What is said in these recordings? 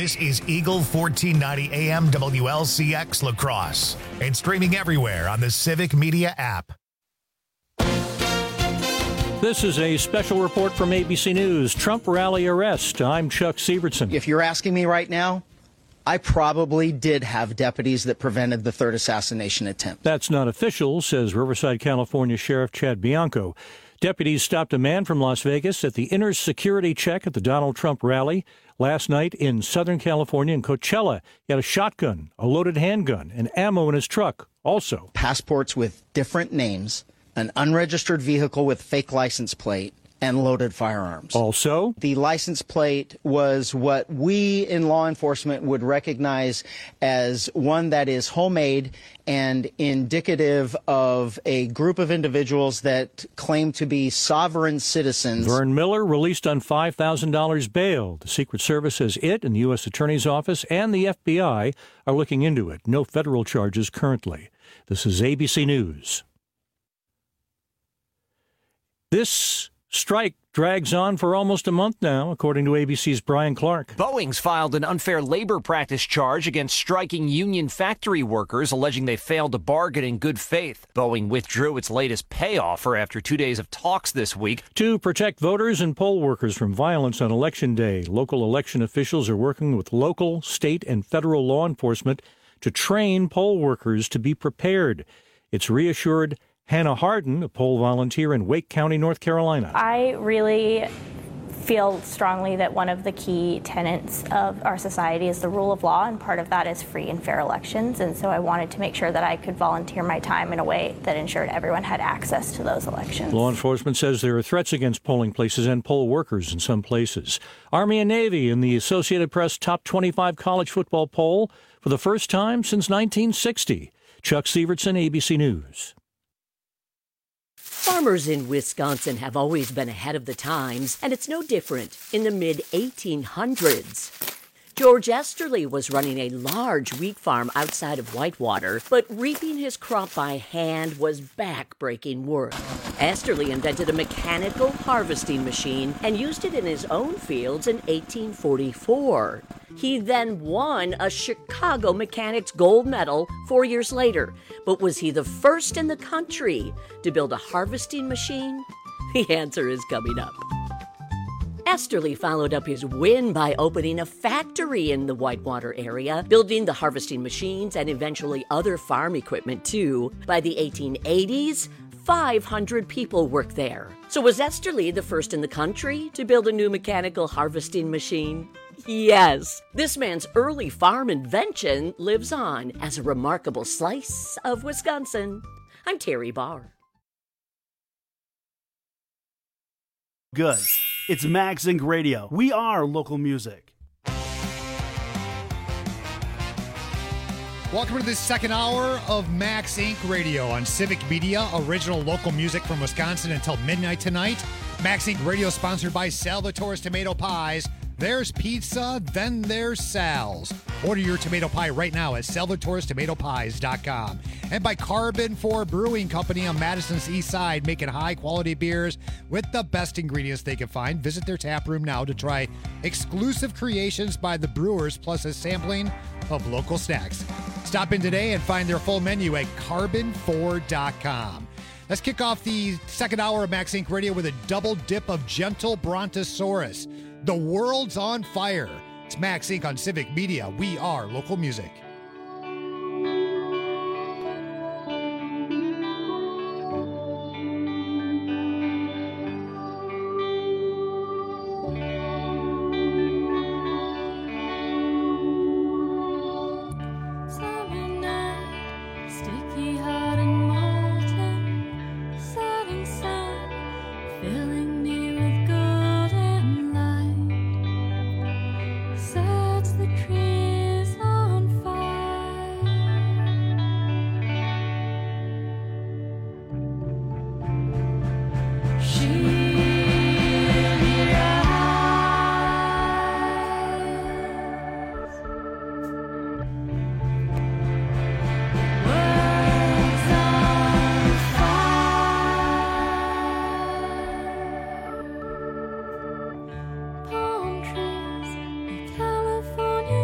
This is Eagle 1490 AM WLCX La Crosse and streaming everywhere on the Civic Media app. This is a special report from ABC News. Trump rally arrest. I'm Chuck Sievertson. If you're asking me right now, I probably did have deputies that prevented the third assassination attempt. That's not official, says Riverside, California Sheriff Chad Bianco. Deputies stopped a man from Las Vegas at the inner security check at the Donald Trump rally. Last night in Southern California in Coachella, he had a shotgun, a loaded handgun, and ammo in his truck. Also, passports with different names, an unregistered vehicle with fake license plate, and loaded firearms. Also, the license plate was what we in law enforcement would recognize as one that is homemade and indicative of a group of individuals that claim to be sovereign citizens. Vern Miller released on $5,000 bail. The Secret Service says it and the U.S. Attorney's Office and the FBI are looking into it. No federal charges currently. This is ABC News. This strike drags on for almost a month now, according to ABC's Brian Clark. Boeing's filed an unfair labor practice charge against striking union factory workers, alleging they failed to bargain in good faith. Boeing withdrew its latest pay offer after 2 days of talks this week. To protect voters and poll workers from violence on Election Day, local election officials are working with local, state, and federal law enforcement to train poll workers to be prepared. It's reassured Hannah Harden, a poll volunteer in Wake County, North Carolina. I really feel strongly that one of the key tenets of our society is the rule of law, and part of that is free and fair elections. And so I wanted to make sure that I could volunteer my time in a way that ensured everyone had access to those elections. Law enforcement says there are threats against polling places and poll workers in some places. Army and Navy in the Associated Press Top 25 College Football Poll for the first time since 1960. Chuck Sievertson, ABC News. Farmers in Wisconsin have always been ahead of the times, and it's no different in the mid-1800s. George Esterly was running a large wheat farm outside of Whitewater, but reaping his crop by hand was back-breaking work. Esterly invented a mechanical harvesting machine and used it in his own fields in 1844. He then won a Chicago Mechanics Gold Medal 4 years later. But was he the first in the country to build a harvesting machine? The answer is coming up. Esterly followed up his win by opening a factory in the Whitewater area, building the harvesting machines and eventually other farm equipment too. By the 1880s, 500 people worked there. So was Esterly the first in the country to build a new mechanical harvesting machine? Yes. This man's early farm invention lives on as a remarkable slice of Wisconsin. I'm Terry Barr. Good. It's Max Inc. Radio. We are local music. Welcome to this second hour of Max Inc. Radio on Civic Media, original local music from Wisconsin until midnight tonight. Max Inc. Radio sponsored by Salvatore's Tomato Pies. There's pizza, then there's Sal's. Order your tomato pie right now at salvatorestomatopies.com. And by Carbon 4 Brewing Company on Madison's East Side, making high-quality beers with the best ingredients they can find. Visit their tap room now to try exclusive creations by the brewers, plus a sampling of local snacks. Stop in today and find their full menu at carbon4.com. Let's kick off the second hour of Max Inc. Radio with a double dip of gentle Brontosaurus. The world's on fire. It's Max Inc. on Civic Media. We are local music. Palm trees in California.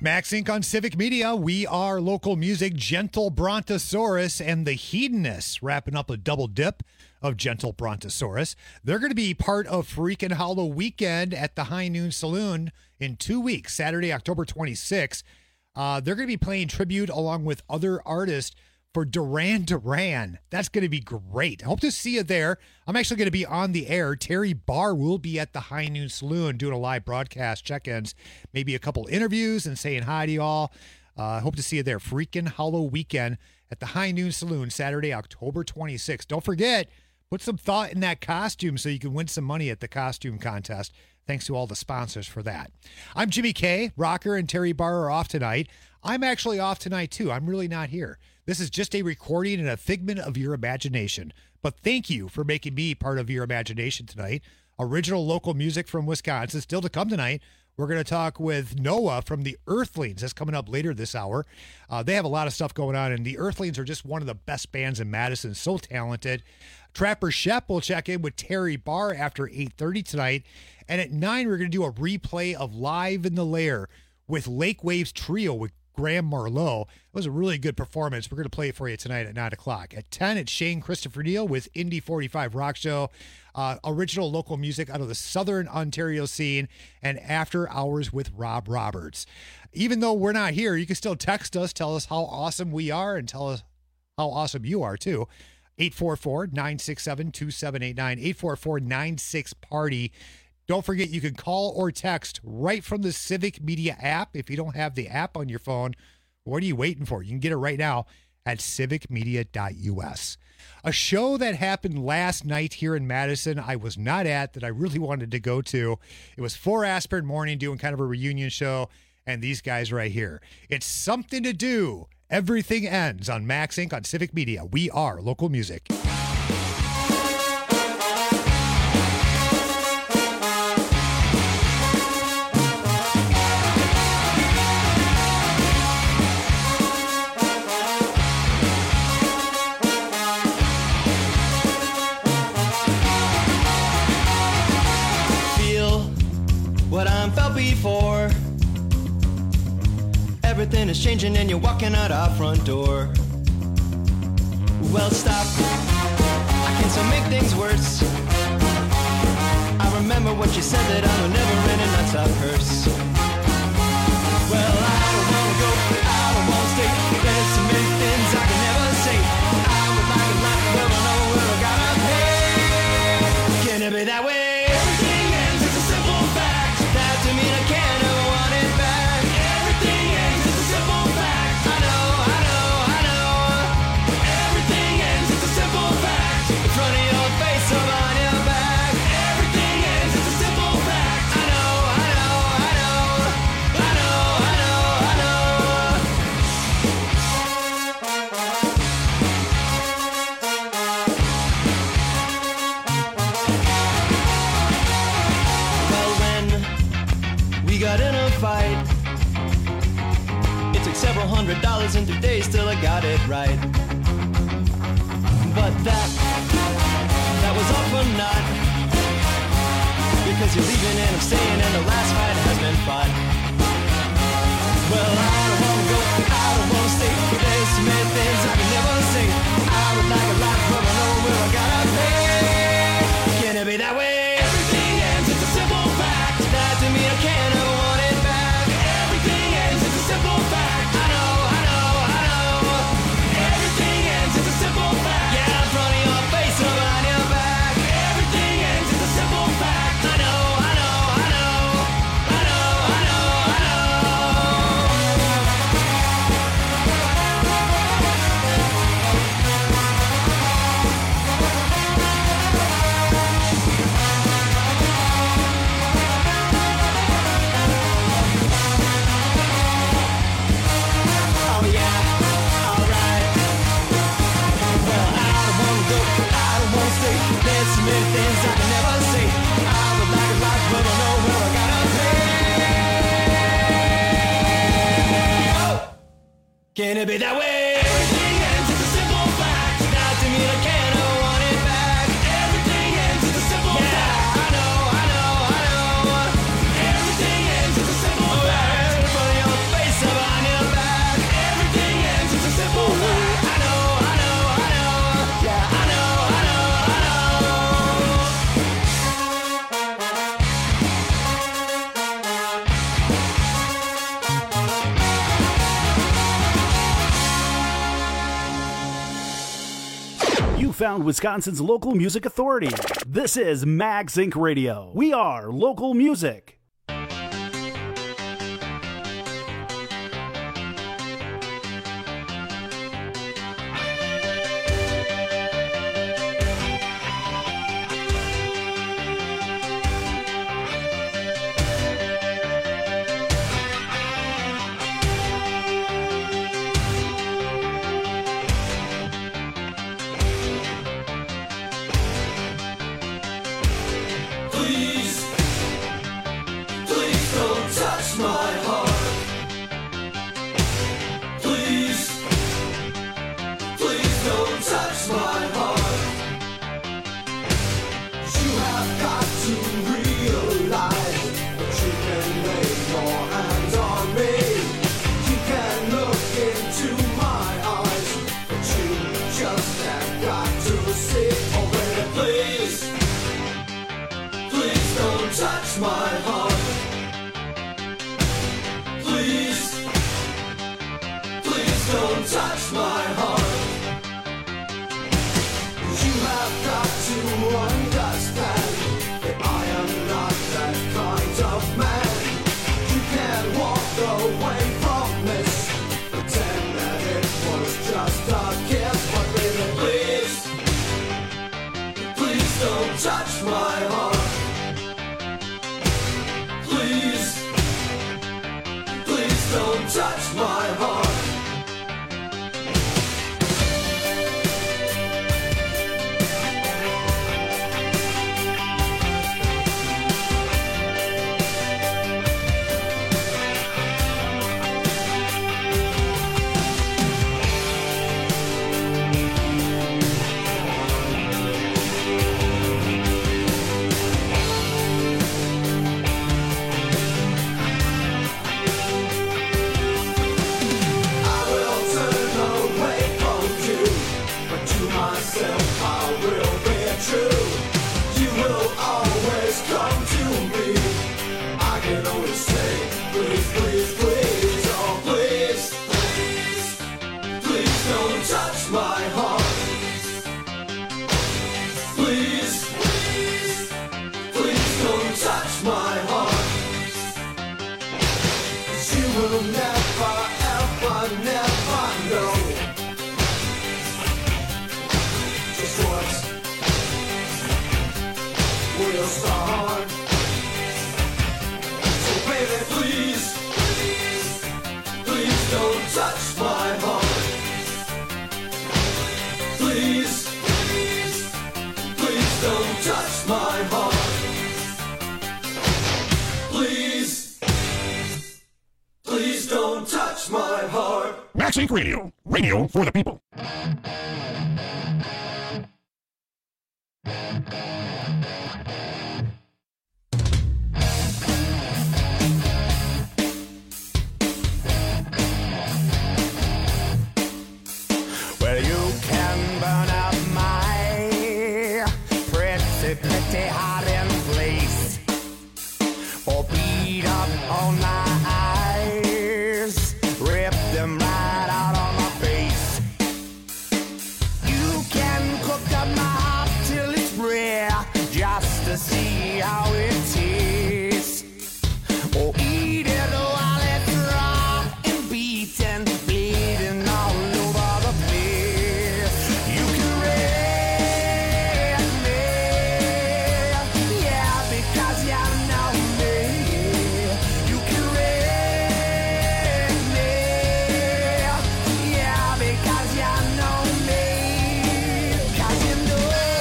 Max Inc. on Civic Media. We are local music. Gentle Brontosaurus and the Hedonists wrapping up a double dip of Gentle Brontosaurus. They're going to be part of Freakin' Hollow Weekend at the High Noon Saloon in 2 weeks, Saturday, October 26th. They're going to be playing tribute along with other artists for Duran Duran. That's going to be great. I hope to see you there. I'm actually going to be on the air. Terry Barr will be at the High Noon Saloon doing a live broadcast, check-ins, maybe a couple interviews and saying hi to y'all. I hope to see you there. Freakin' Hollow Weekend at the High Noon Saloon, Saturday, October 26th. Don't forget, put some thought in that costume so you can win some money at the costume contest. Thanks to all the sponsors for that. I'm Jimmy K. Rocker and Terry Barr are off tonight. I'm actually off tonight, too. I'm really not here. This is just a recording and a figment of your imagination. But thank you for making me part of your imagination tonight. Original local music from Wisconsin. Still to come tonight, we're going to talk with Noah from the Earthlings. That's coming up later this hour. They have a lot of stuff going on, and the Earthlings are just one of the best bands in Madison. So talented. Trapper Shep will check in with Terry Barr after 8:30 tonight. And at 9, we're going to do a replay of Live in the Lair with Lake Waves Trio with Graham Marlowe. It was a really good performance. We're going to play it for you tonight at 9 o'clock. At 10, it's Shane Christopher Neal with Indie 45 Rock Show. Original local music out of the Southern Ontario scene. And After Hours with Rob Roberts. Even though we're not here, you can still text us, tell us how awesome we are, and tell us how awesome you are, too. 844-967-2789. 844-96-PARTY. Don't forget, you can call or text right from the Civic Media app. If you don't have the app on your phone, what are you waiting for? You can get it right now at civicmedia.us. A show that happened last night here in Madison I was not at that I really wanted to go to. It was 4 Aspirin Morning doing kind of a reunion show, and these guys right here. It's Something to Do. Everything Ends on Max Inc. on Civic Media. We are local music. What I'm felt before. Everything is changing and you're walking out our front door. Well, stop. I can still make things worse. I remember what you said, that I'm a never-ending non-stop curse. Well, I don't wanna go, I don't wanna stay. There's so many things I can never say. I would like a life, but I don't know where I gotta pay. Can it be that way? To me, I can't ever want it back. Everything ends, it's a simple fact. I know. Everything ends, it's a simple fact. In front of your face or on your back. Everything ends, it's a simple fact. I know. We got in a fight. It took several $100s in 3 days till I got it right. But that was all for naught. Because you're leaving and I'm staying and the last fight has been fought. Well, I don't wanna go, I don't wanna stay. There's so many things I can never say. I would like a life, but I know where I gotta pay. Can it be that way? Everything ends, it's a simple fact. That to me I can't ever want it back. Everything ends, it's a simple fact. I know. Everything ends, it's a simple fact. Yeah, in front of your face or behind your back. Everything ends, it's a simple fact. I know. There's so many things I can never say. I would like a life, but I know where I gotta pay. Oh. Can it be that way? Everything ends, it's a simple fact. Now to me I can't ever want it back. Everything ends, it's a simple fact. I know. Everything ends, it's a simple fact. In front of your face found Wisconsin's local music authority. This is Mag Sync Radio. We are local music. Sync Radio. Radio for the people. Well, you can burn up my pretty hiding place, or beat up on my eyes, rip them right out on my face. You can cook up my heart till it's rare, just to see how it tastes, or eat it while it's raw and beaten, bleeding all over the place. You can raise me, yeah, because you know me. You can raise me, yeah, because you know me. 'Cause you know.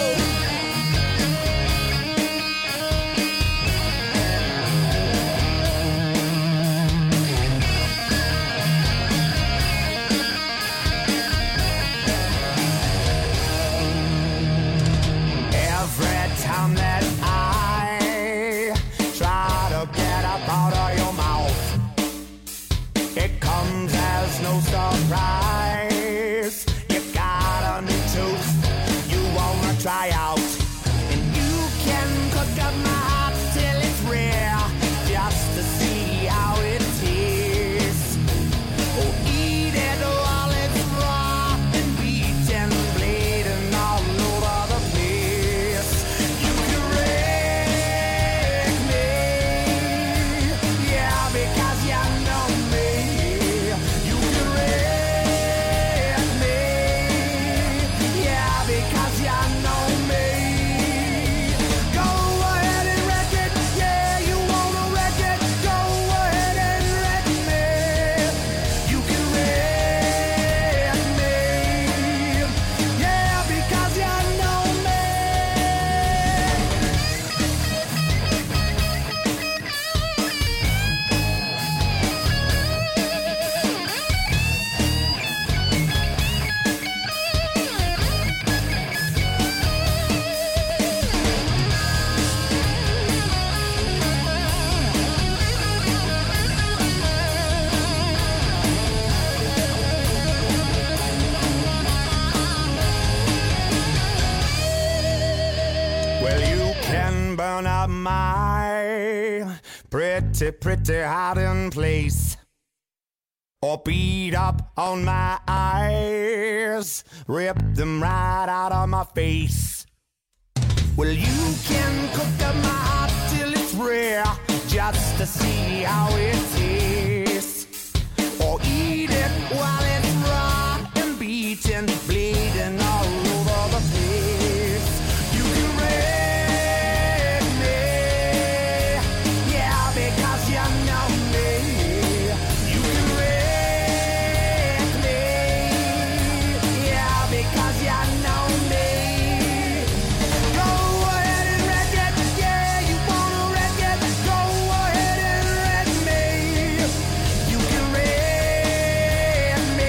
Every time that I try to get up out of your mouth, it comes as no surprise. You got a new tooth you wanna try out, and you can cook up my heart till it's rare, just to see how it tastes. Oh, eat it while it's raw and beaten, bleeding all over pretty, pretty hiding place. Or beat up on my eyes, rip them right out of my face. Well, you can cook up my heart till it's rare, just to see how it tastes. Or eat it while it's raw and beaten, bleeding all over the place. You can wreck me, yeah, because you know me. You can wreck me, yeah, because you know me. Go ahead and wreck it, yeah, you wanna wreck it. Go ahead and wreck me. You can wreck me,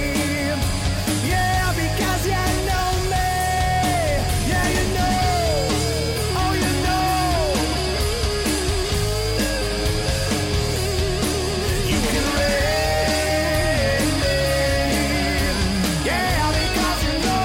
yeah, because you know me. Yeah, you know, oh, you know. You can wreck me, yeah, because you know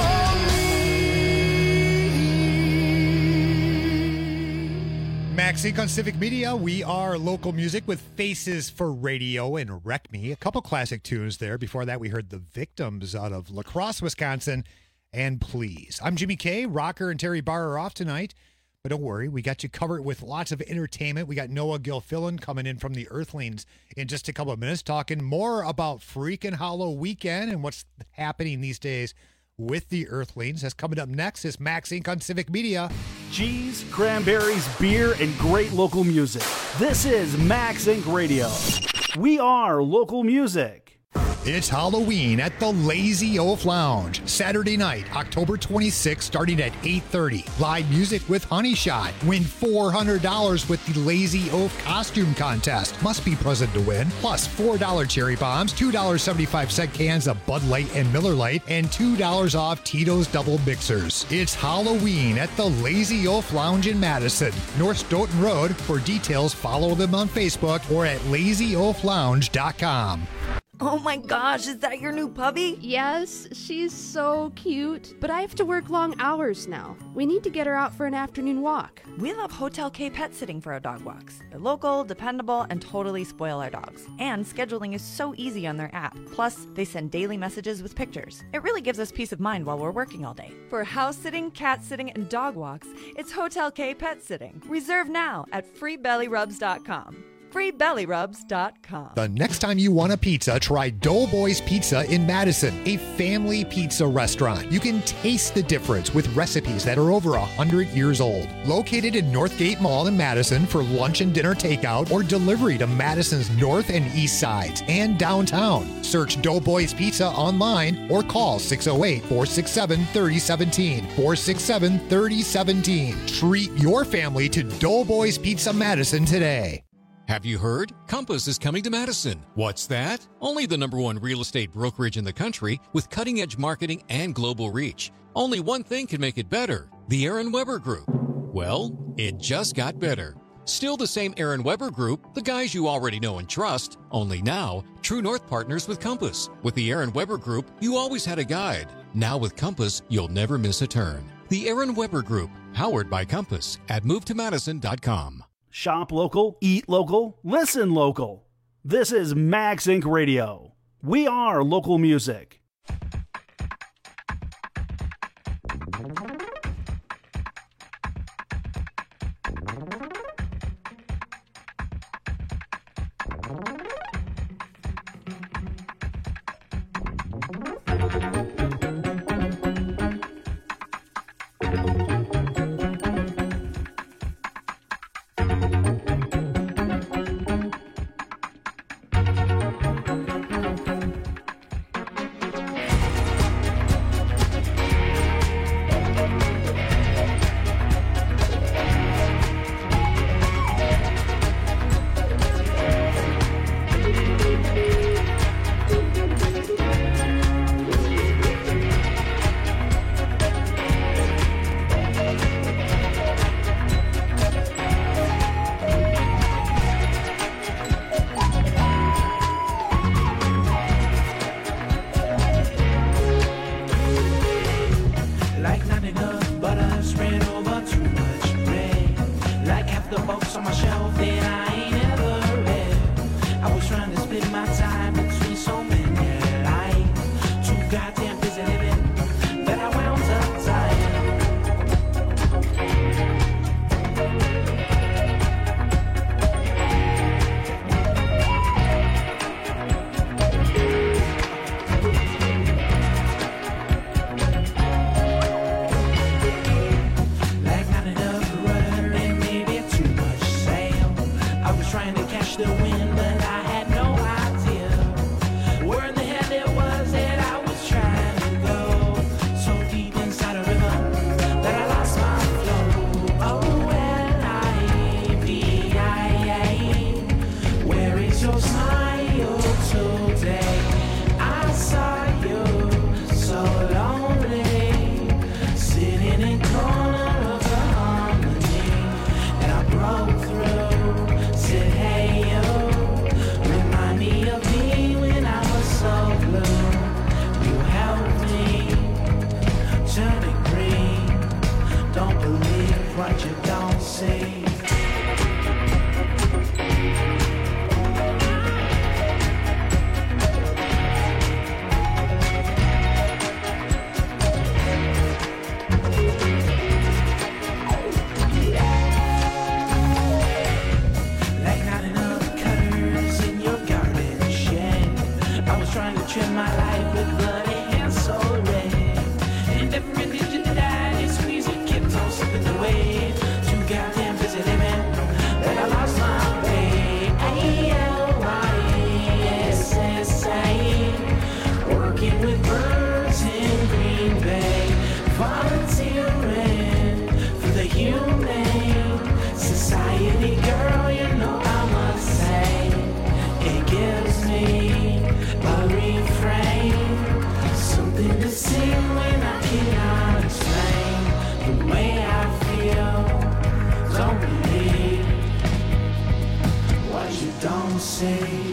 me. Max Inc. on Civic Media. We are local music with Faces for Radio and Wreck Me. A couple classic tunes there. Before that, we heard The Victims out of La Crosse, Wisconsin, and Please. I'm Jimmy K. Rocker and Terry Barr are off tonight, but don't worry, we got you covered with lots of entertainment. We got Noah Gilfillan coming in from the Earthlings in just a couple of minutes, talking more about Freakin' Hollow Weekend and what's happening these days with the Earthlings. That's coming up next is Max Inc. on Civic Media. Cheese, cranberries, beer, and great local music. This is Max Inc. Radio. We are local music. It's Halloween at the Lazy Oaf Lounge. Saturday night, October 26th, starting at 8:30. Live music with Honey Shot. Win $400 with the Lazy Oaf costume contest. Must be present to win. Plus $4 cherry bombs, $2.75 cans of Bud Light and Miller Lite, and $2 off Tito's Double Mixers. It's Halloween at the Lazy Oaf Lounge in Madison, North Stoughton Road. For details, follow them on Facebook or at lazyoaflounge.com. Oh my gosh, is that your new puppy? Yes, she's so cute, but I have to work long hours now. We need to get her out for an afternoon walk. We love Hotel K Pet Sitting for our dog walks. They're local, dependable, and totally spoil our dogs. And scheduling is so easy on their app. Plus, they send daily messages with pictures. It really gives us peace of mind while we're working all day. For house sitting, cat sitting, and dog walks, it's Hotel K Pet Sitting. Reserve now at freebellyrubs.com. freebellyrubs.com. The next time you want a pizza, try Doughboys Pizza in Madison, a family pizza restaurant. You can taste the difference with recipes that are over 100 years old. Located in Northgate Mall in Madison for lunch and dinner takeout or delivery to Madison's north and east sides and downtown. Search Doughboys Pizza online or call 608-467-3017. 467-3017. Treat your family to Doughboys Pizza Madison today. Have you heard? Compass is coming to Madison. What's that? Only the #1 real estate brokerage in the country with cutting-edge marketing and global reach. Only one thing can make it better: the Aaron Weber Group. Well, it just got better. Still the same Aaron Weber Group, the guys you already know and trust, only now, True North partners with Compass. With the Aaron Weber Group, you always had a guide. Now with Compass, you'll never miss a turn. The Aaron Weber Group, powered by Compass at movetomadison.com. Shop local, eat local, listen local. This is Max Inc. Radio. We are local music. time between so many lines. Too goddamn busy living that I wound up dying. Like not enough rudder and maybe too much sail. I was trying to catch the wind, but I had no idea where in the hell it was that I was trying to go. So deep inside a river that I lost my flow. Oh, L-I-V-I-A, where is your smile today? I saw you so lonely, sitting in corner of the harmony, and I broke through. Said, hey you, remind me of me when I was so blue. You helped me turn it green. Don't believe what you don't see. Like not enough cutters in your garden shed. I was trying to trim my life with bloody hands so red. And every digit that I squeezed it kept on slipping away. Too goddamn busy living that I lost my way. A-L-Y-S-S-A, working with birds in Green Bay, volunteering for the Humane Society. Girl, you know I must say, it gives me a refrain, something to sing when I cannot explain the way I feel. Don't believe what you don't see.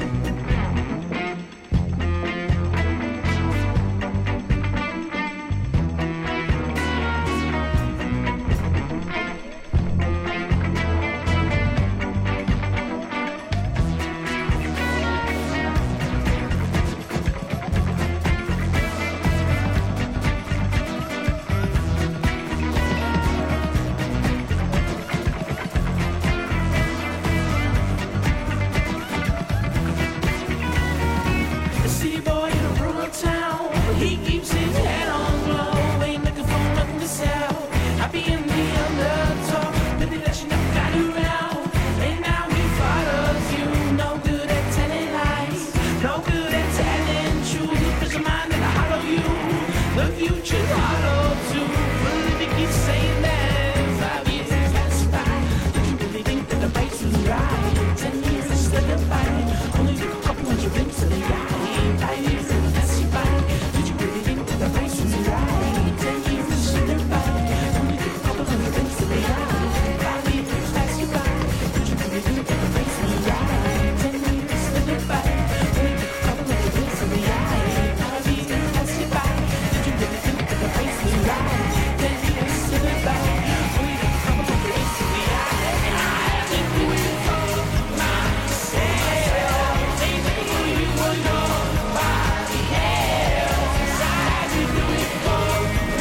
A city boy in a rural town, he keeps his head on low, ain't looking for nothing to sell. Happy in the underdog, but they let you never got around. And now he follows you, no good at telling lies, no good at telling truth. The prison mind that'll hollow you, the future's hollow too. Well, if you keep saying that 5 years has passed by, did you really think that the race was right? 10 years is still a fight, only took a couple hundred drinks to the eye. 5 years has passed you by, did you really think that the race was right? 10 years is still a fight, only took a couple hundred drinks to the eye. 5 years has passed you by, did you really think that the race was right? 10 years is still a fight, only took a couple hundred drinks to the eye. 5 years has passed you by, did you really think that the race was right? 10 years is still a fight, only took a couple hundred drinks to the eye. And I have been doing for myself, ain't looking for you or nobody else. I had to do it for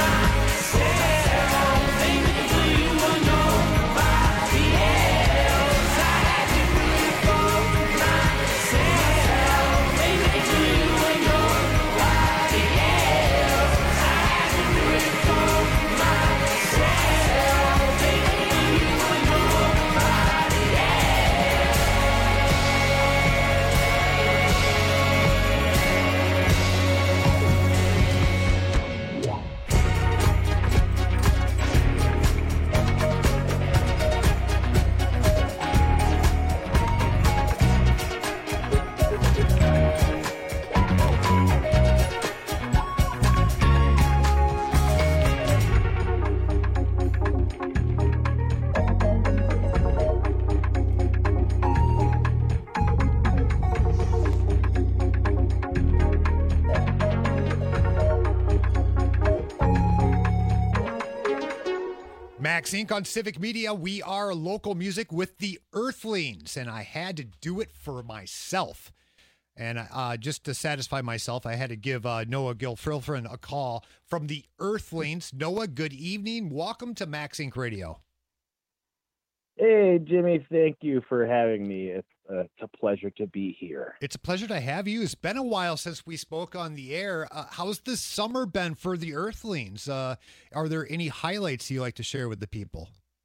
myself, ain't looking for you or nobody else. I had to do it for myself, ain't looking for you or nobody else. I had to do it for myself, ain't looking for you or nobody else. Max Inc. on Civic Media. We are local music with the Earthlings, and I had to do it for myself. And just to satisfy myself, I had to give Noah Gilfilfrin a call from the Earthlings. Noah, good evening. Welcome to Max Inc. Radio. Hey, Jimmy, thank you for having me. It's a pleasure to be here. It's a pleasure to have you. It's been a while since we spoke on the air. How's this summer been for the Earthlings? Are there any highlights you like to share with the people?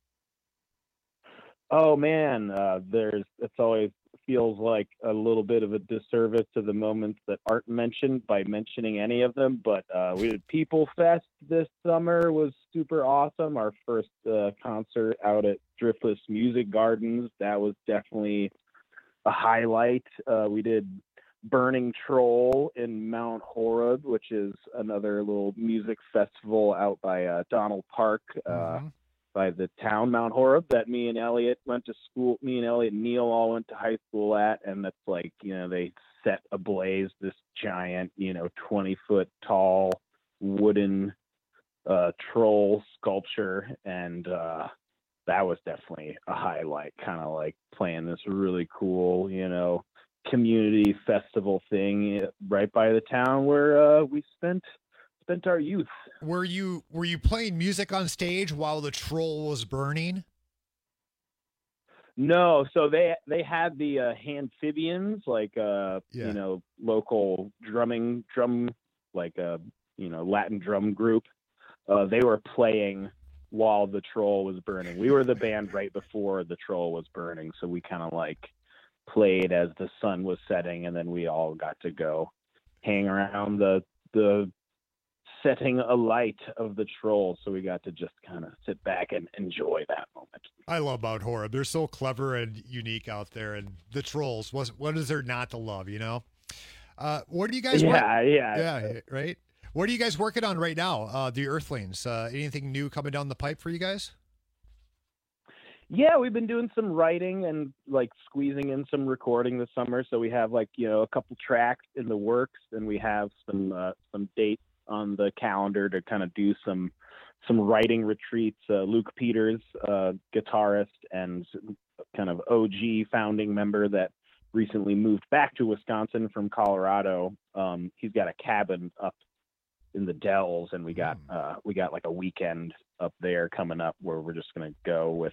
Oh, man, it's always feels like a little bit of a disservice to the moments that aren't mentioned by mentioning any of them, but we did People Fest this summer. Was super awesome. Our first concert out at Driftless Music Gardens. That was definitely a highlight. We did Burning Troll in Mount Horeb, which is another little music festival out by Donald Park, by the town Mount Horeb, that me and Elliot went to school. Me and Elliot and Neil all went to high school at, and that's like, they set ablaze this giant, 20-foot tall wooden troll sculpture, and that was definitely a highlight. Kind of like playing this really cool, community festival thing right by the town where we spent our youth. Were you playing music on stage while the troll was burning? No, so they had the Amphibians, like local drum like Latin drum group. They were playing while the troll was burning. We were the band right before the troll was burning, so we kind of like played as the sun was setting, and then we all got to go hang around the setting alight of the troll, so we got to just kind of sit back and enjoy that moment. I love Mount Horeb. They're so clever and unique out there, and the trolls. What is there not to love? What are you guys? Yeah, right. What are you guys working on right now? The Earthlings. Anything new coming down the pipe for you guys? Yeah, we've been doing some writing and like squeezing in some recording this summer. So we have a couple tracks in the works, and we have some dates on the calendar to kind of do some writing retreats. Luke Peters, guitarist and kind of OG founding member that recently moved back to Wisconsin from Colorado. He's got a cabin up in the Dells, and we got like a weekend up there coming up where we're just going to go with,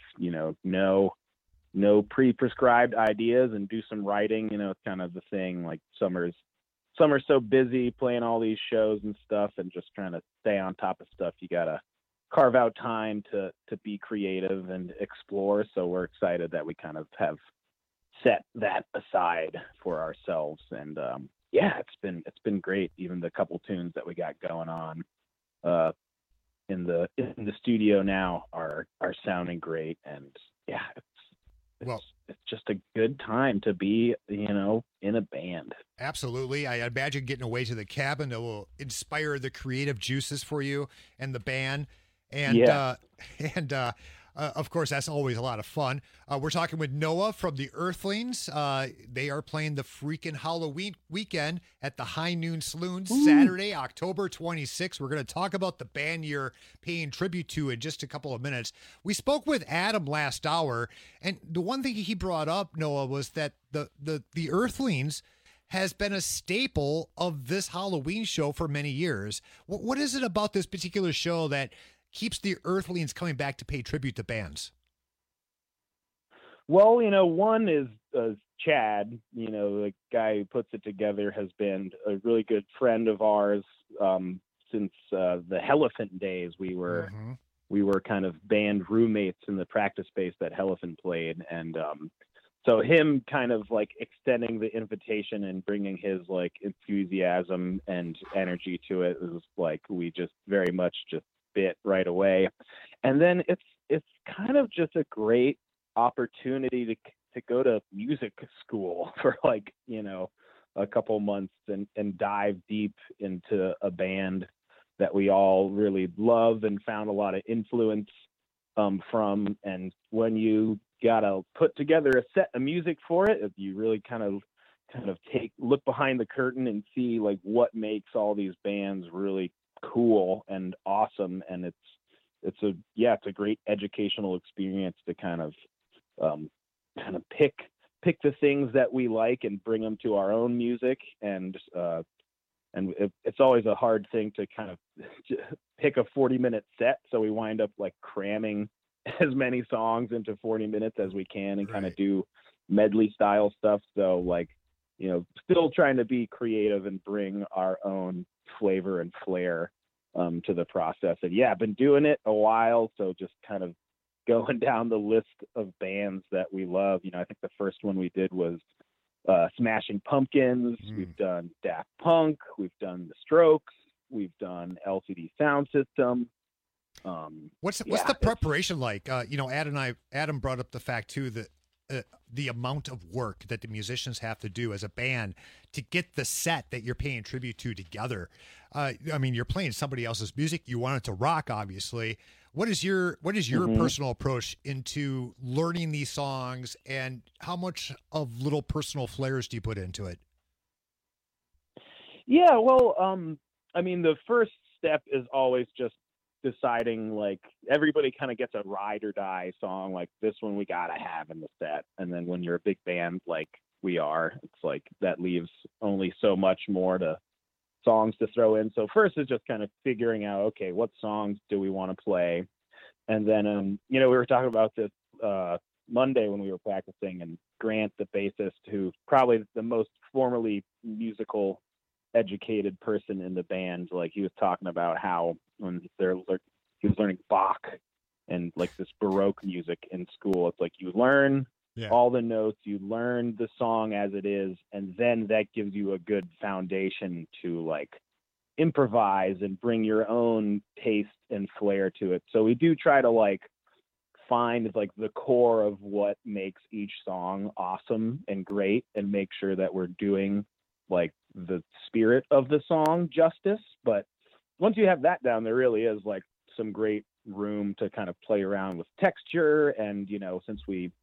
no pre-prescribed ideas and do some writing. It's kind of the thing, like summer's so busy playing all these shows and stuff and just trying to stay on top of stuff. You got to carve out time to be creative and explore. So we're excited that we kind of have set that aside for ourselves. And it's been great. Even the couple tunes that we got going on in the studio now are sounding great. And it's just a good time to be, in a band. Absolutely. I imagine getting away to the cabin that will inspire the creative juices for you and the band. And, of course, that's always a lot of fun. We're talking with Noah from the Earthlings. They are playing the freaking Halloween weekend at the High Noon Saloon, Saturday, October 26th. We're going to talk about the band you're paying tribute to in just a couple of minutes. We spoke with Adam last hour, and the one thing he brought up, Noah, was that the Earthlings has been a staple of this Halloween show for many years. What is it about this particular show that keeps the Earthlings coming back to pay tribute to bands? Well, one is Chad, the guy who puts it together, has been a really good friend of ours since the Hellephant days. We were kind of band roommates in the practice space that Hellephant played. And so him kind of like extending the invitation and bringing his like enthusiasm and energy to it was like, we just very much just bit right away. And then it's kind of just a great opportunity to go to music school for like, a couple months and dive deep into a band that we all really love and found a lot of influence from. And when you gotta put together a set of music for it, you really kind of look behind the curtain and see like what makes all these bands really cool and awesome. And it's a great educational experience to kind of pick pick the things that we like and bring them to our own music. And it's always a hard thing to kind of pick a 40-minute set. So we wind up like cramming as many songs into 40 minutes as we can and kind of do medley style stuff. So like, you know, still trying to be creative and bring our own flavor and flair to the process. And yeah, I've been doing it a while. So just kind of going down the list of bands that we love. You know, I think the first one we did was Smashing Pumpkins. We've done Daft Punk. We've done The Strokes. We've done LCD Sound System. What's the preparation like? You know, Adam brought up the fact too that the amount of work that the musicians have to do as a band to get the set that you're paying tribute to together. I mean, you're playing somebody else's music. You want it to rock, obviously. What is your personal approach into learning these songs, and how much of little personal flares do you put into it? Yeah, well, I mean, the first step is always just deciding, like, everybody kind of gets a ride or die song, like this one we gotta have in the set. And then when you're a big band like we are, it's like that leaves only so much more to songs to throw in. So first is just kind of figuring out, okay, what songs do we want to play? And then, you know, we were talking about this Monday when we were practicing, and Grant, the bassist, who probably the most formally musical educated person in the band, like, he was talking about how when he was learning Bach and like this Baroque music in school, it's like you learn all the notes, you learn the song as it is, and then that gives you a good foundation to like improvise and bring your own taste and flair to it. So we do try to like find like the core of what makes each song awesome and great, and make sure that we're doing like the spirit of the song justice. But once you have that down, there really is like some great room to kind of play around with texture. And, you know, since we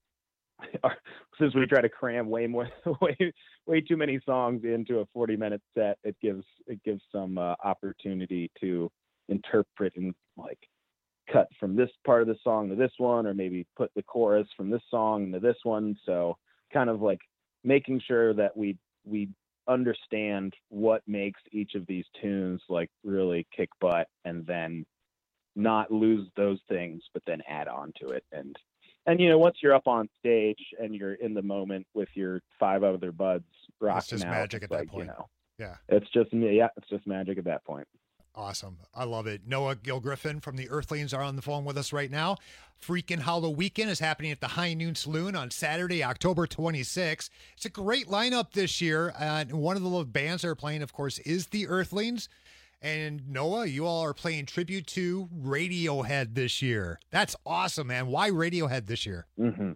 try to cram way too many songs into a 40-minute set, it gives some opportunity to interpret and like cut from this part of the song to this one, or maybe put the chorus from this song into this one. So kind of like making sure that we understand what makes each of these tunes like really kick butt, and then not lose those things, but then add on to it. And you know, once you're up on stage and you're in the moment with your 5 other buds rocking out, it's just magic at that point. You know, yeah, it's just magic at that point. Awesome. I love it. Noah Gilgriffin from the Earthlings are on the phone with us right now. Freakin' Hollow Weekend is happening at the High Noon Saloon on Saturday, October 26th. It's a great lineup this year. One of the bands that are playing, of course, is the Earthlings. And Noah, you all are playing tribute to Radiohead this year. That's awesome, man. Why Radiohead this year? Mm-hmm.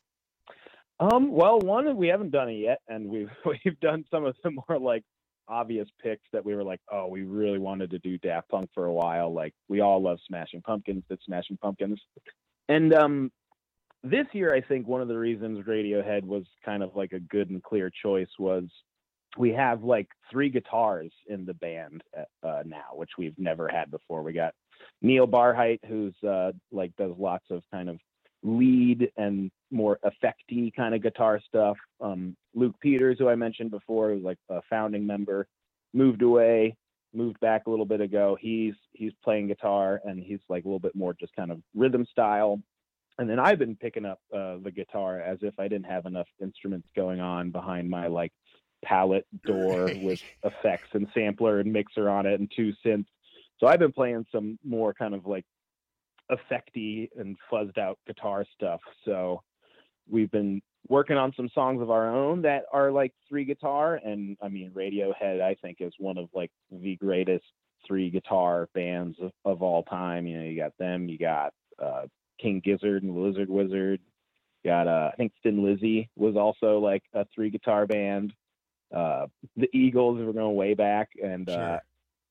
Well, one, we haven't done it yet, and we've done some of the more like obvious picks that we were like, oh, we really wanted to do Daft Punk for a while. Like, we all love Smashing Pumpkins, did Smashing Pumpkins. And this year, I think one of the reasons Radiohead was kind of like a good and clear choice was we have like 3 guitars in the band now, which we've never had before. We got Neil Barheit, who's like does lots of kind of lead and more effecty kind of guitar stuff. Luke Peters, who I mentioned before, who's like a founding member, moved back a little bit ago. He's playing guitar, and he's like a little bit more just kind of rhythm style. And then I've been picking up the guitar as if I didn't have enough instruments going on behind my like palette door with effects and sampler and mixer on it and 2 synths. So I've been playing some more kind of like effecty and fuzzed out guitar stuff. So we've been working on some songs of our own that are like 3 guitar. And I mean, Radiohead, I think, is one of like the greatest 3 guitar bands of all time. You know, you got them, you got King Gizzard and Lizard Wizard. You got I think Thin Lizzy was also like a 3 guitar band. The Eagles were going way back, and Sure.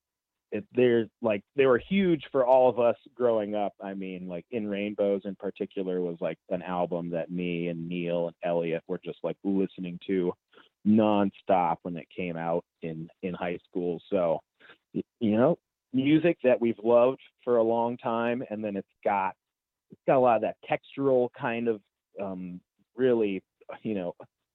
They were huge for all of us growing up. I mean, like In Rainbows in particular was like an album that me and Neil and Elliot were just like listening to nonstop when it came out in high school. So, you know, music that we've loved for a long time, and then it's got a lot of that textural kind of really, you know,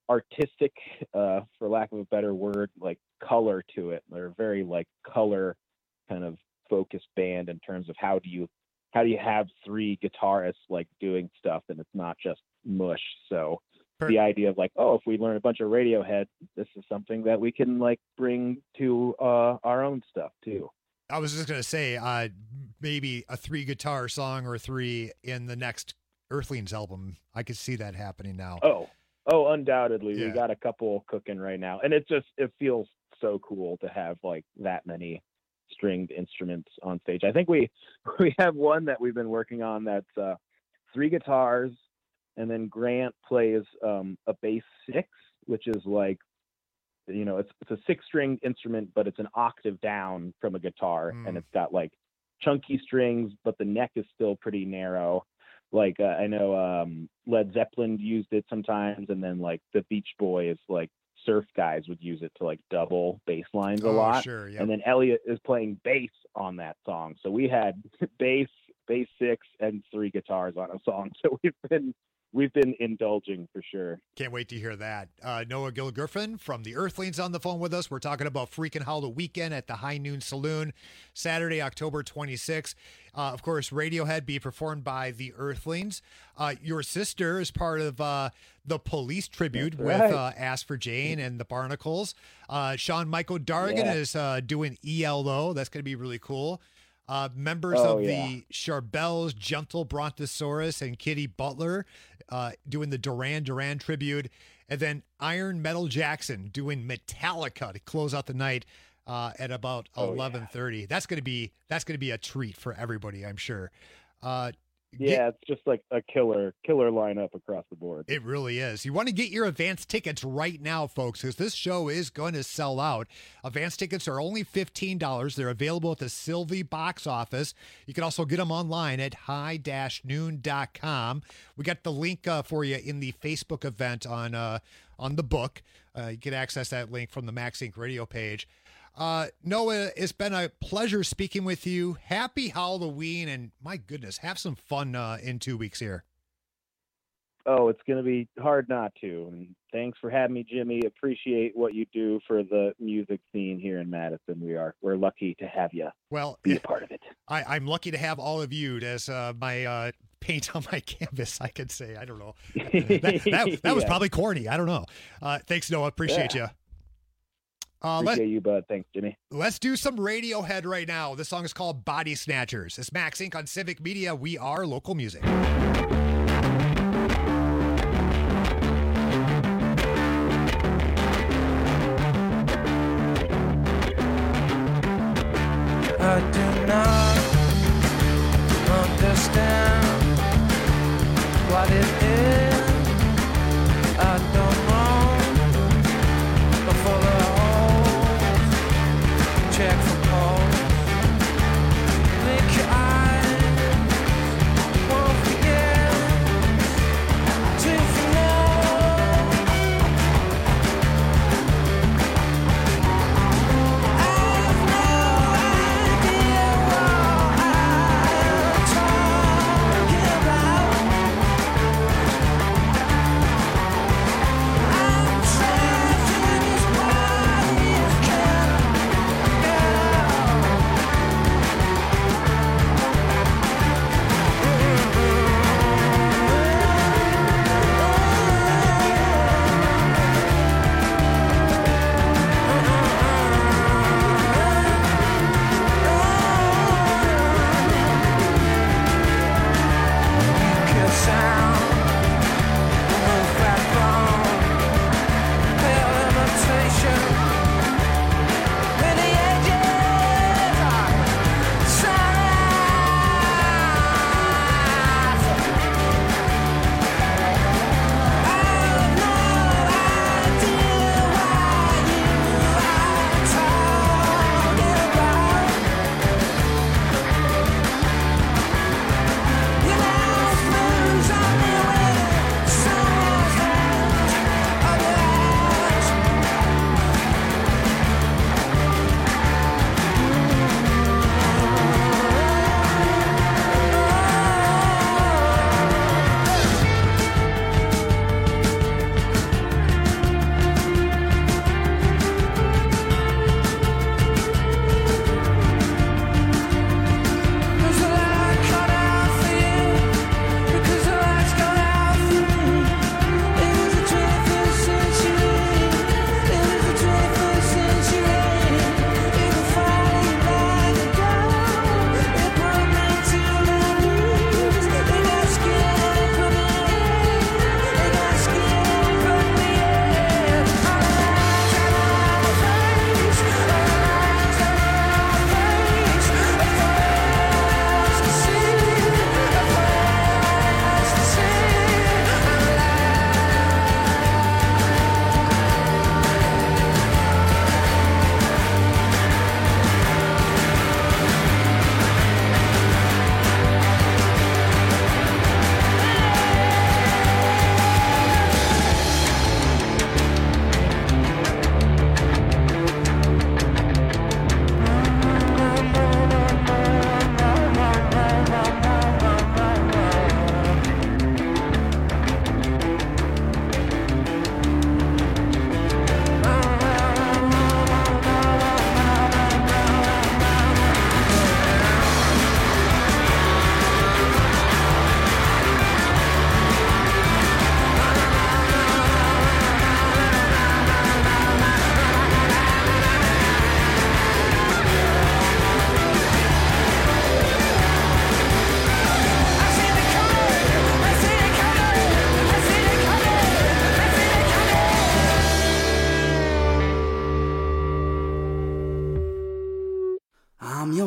artistic, for lack of a better word, like color to it. They're a very like color kind of focused band in terms of how do you have three guitarists like doing stuff and it's not just mush. So the idea of like, oh, if we learn a bunch of Radiohead, this is something that we can like bring to our own stuff too. I was just gonna say maybe a 3-guitar song or 3 in the next Earthlings album. I could see that happening now. Oh, undoubtedly. Yeah. We got a couple cooking right now. And it feels so cool to have like that many stringed instruments on stage. I think we have one that we've been working on that's 3 guitars, and then Grant plays a bass 6, which is like, you know, it's a 6-string instrument, but it's an octave down from a guitar, and it's got like chunky strings, but the neck is still pretty narrow. Like I know Led Zeppelin used it sometimes, and then like the Beach Boys, like surf guys, would use it to like double bass lines a lot. Sure, yep. And then Elliot is playing bass on that song, so we had bass 6, and 3 guitars on a song. So we've been indulging for sure. Can't wait to hear that. Noah Gilgriffin from the Earthlings on the phone with us. We're talking about Freakin' Hollow Weekend at the High Noon Saloon, Saturday, October 26th. Of course, Radiohead be performed by the Earthlings. Your sister is part of the Police tribute with Ask for Jane and the Barnacles. Sean Michael Dargan is doing ELO. That's going to be really cool. Members of the Charbels, Gentle Brontosaurus, and Kitty Butler doing the Duran Duran tribute, and then Iron Metal Jackson doing Metallica to close out the night at about 11:30. That's gonna be a treat for everybody, I'm sure. It's just like a killer lineup across the board. It really is. You want to get your advance tickets right now, folks, because this show is going to sell out. Advance tickets are only $15. They're available at the Sylvie box office. You can also get them online at high-noon.com. We got the link for you in the Facebook event on the book. You can access that link from the Max Inc. radio page. Noah, it's been a pleasure speaking with you. Happy Halloween, and my goodness, have some fun in 2 weeks here. Oh, it's going to be hard not to. And thanks for having me, Jimmy. Appreciate what you do for the music scene here in Madison. We're lucky to have you be a part of it. I'm lucky to have all of you as my paint on my canvas, I could say. I don't know. That was probably corny. I don't know. Thanks, Noah. Appreciate you. Appreciate you, bud. Thanks, Jimmy. Let's do some Radiohead right now. This song is called Body Snatchers. It's Max Inc. on Civic Media. We are local music. I do not understand what it is. I don't know. Before the holes, check for pulse. Make your eyes won't forget to know.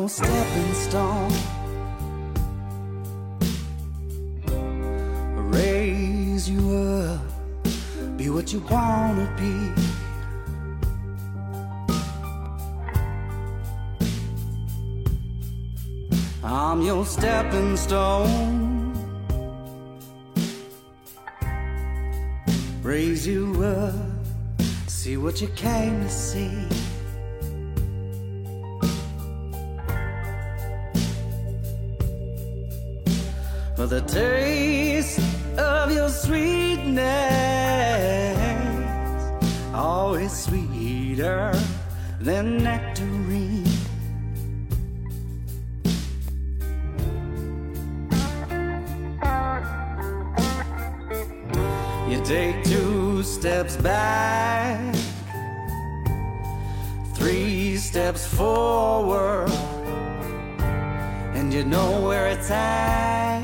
your stepping stone. Raise you up, be what you wanna be. I'm your stepping stone. Raise you up, see what you came to see. For the taste of your sweetness, always sweeter than nectarine. You take 2 steps back, 3 steps forward, and you know where it's at,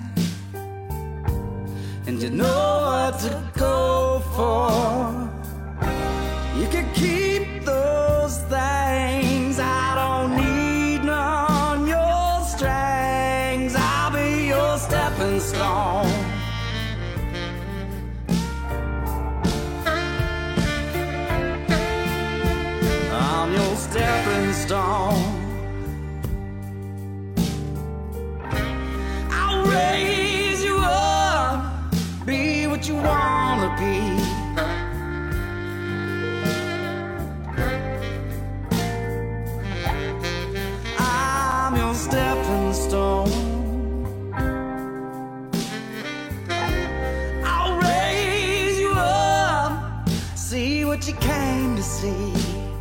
and you know what to go for. You can keep those things, I don't need none, your strings. I'll be your stepping stone. I'm your stepping stone. I'll raise you up, be what you wanna be. I'm your stepping stone. I'll raise you up, see what you came to see.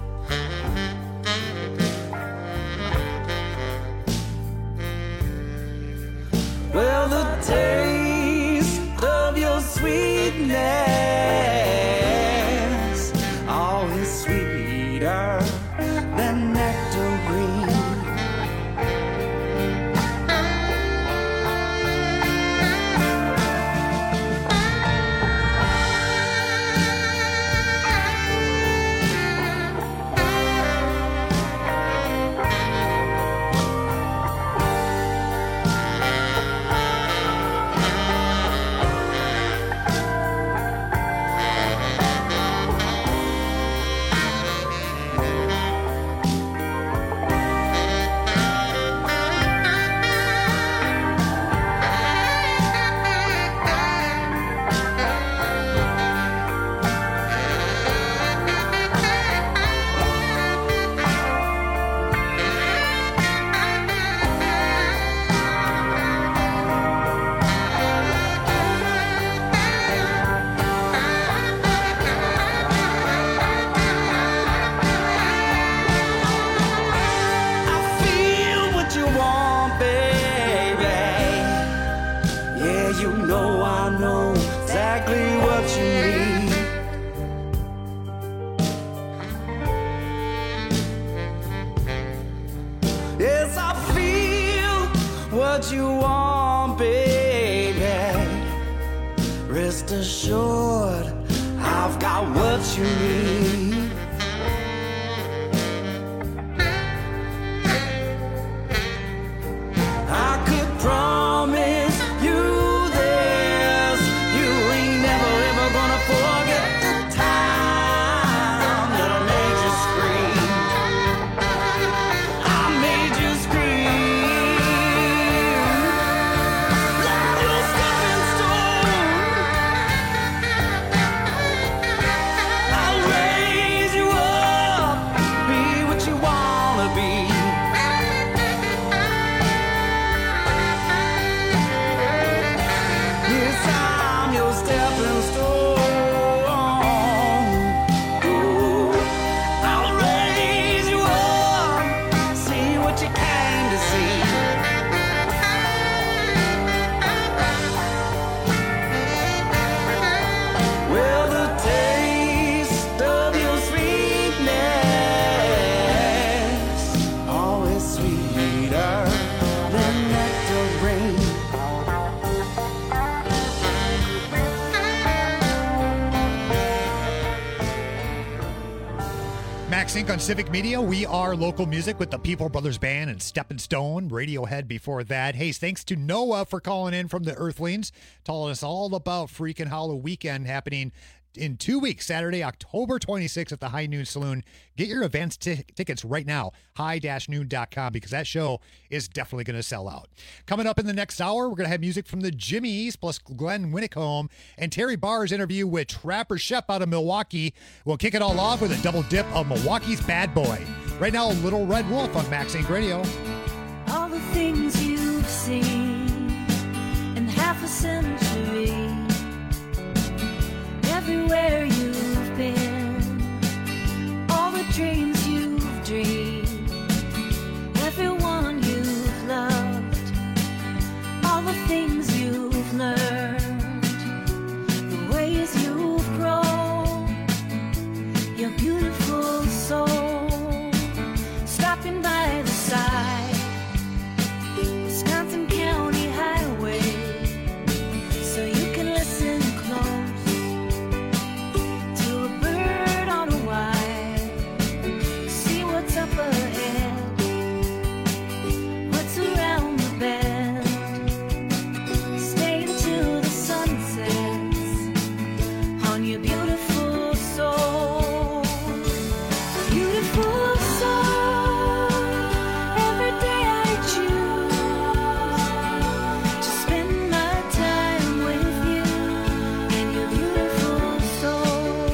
Well, the taste of your sweetness, always sweeter than nectarine. Yes, I feel what you want, baby. Rest assured, I've got what you need. I could promise you this, you ain't never ever gonna forget the time that I made you scream. I made you scream. Like your stepping stone, I'll raise Max Inc. on Civic Media. We are local music with the People Brothers Band and Steppin' Stone, Radiohead before that. Hey, thanks to Noah for calling in from the Earthlings, telling us all about Freakin' Hollow Weekend happening in 2 weeks, Saturday, October 26th at the High Noon Saloon. Get your events tickets right now, high-noon.com, because that show is definitely going to sell out. Coming up in the next hour, we're going to have music from the Jimmies, plus Glenn Winnicombe and Terry Barr's interview with Trapper Shep out of Milwaukee. We'll kick it all off with a double dip of Milwaukee's Bad Boy. Right now, Little Red Wolf on Max Inc. Radio. All the things you've seen in half a century, everywhere you've been, all the dreams you've dreamed, everyone you've loved, all the things you've learned, the ways you've grown, your beautiful soul, stopping by the side, Wisconsin County Highway, so you can listen close to a bird on a wire, see what's up ahead, what's around the bend, stay until the sun sets on your beautiful soul, beautiful soul. Every day I choose to spend my time with you and your beautiful soul.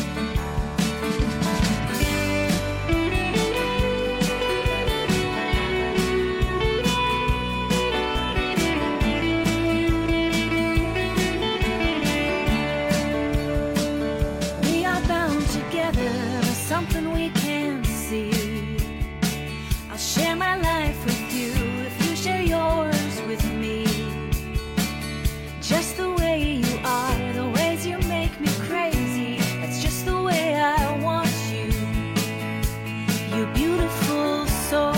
We are bound together by something we can't see. I'll share my life with you if you share yours with me. Just the way you are, the ways you make me crazy. That's just the way I want you, you beautiful soul.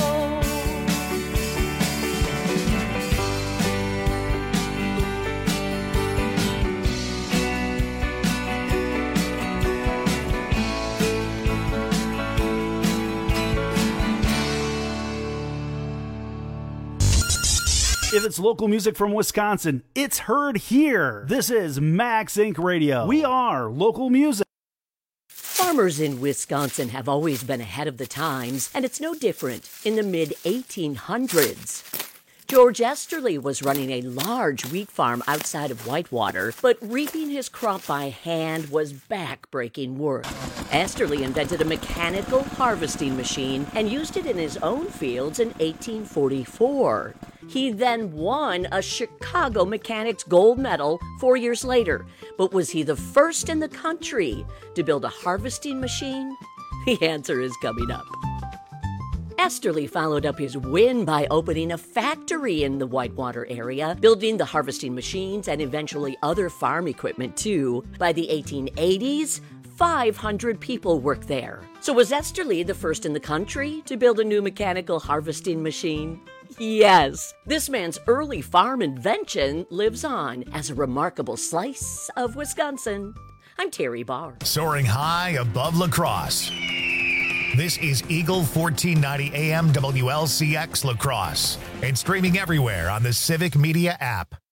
If it's local music from Wisconsin, it's heard here. This is Max Inc. Radio. We are local music. Farmers in Wisconsin have always been ahead of the times, and it's no different in the mid-1800s. George Esterly was running a large wheat farm outside of Whitewater, but reaping his crop by hand was back-breaking work. Esterly invented a mechanical harvesting machine and used it in his own fields in 1844. He then won a Chicago Mechanics Gold Medal 4 years later. But was he the first in the country to build a harvesting machine? The answer is coming up. Esterly followed up his win by opening a factory in the Whitewater area, building the harvesting machines and eventually other farm equipment too. By the 1880s, 500 people worked there. So was Esterly the first in the country to build a new mechanical harvesting machine? Yes, this man's early farm invention lives on as a remarkable slice of Wisconsin. I'm Terry Barr. Soaring high above La Crosse. This is Eagle 1490 AM WLCX La Crosse and streaming everywhere on the Civic Media app.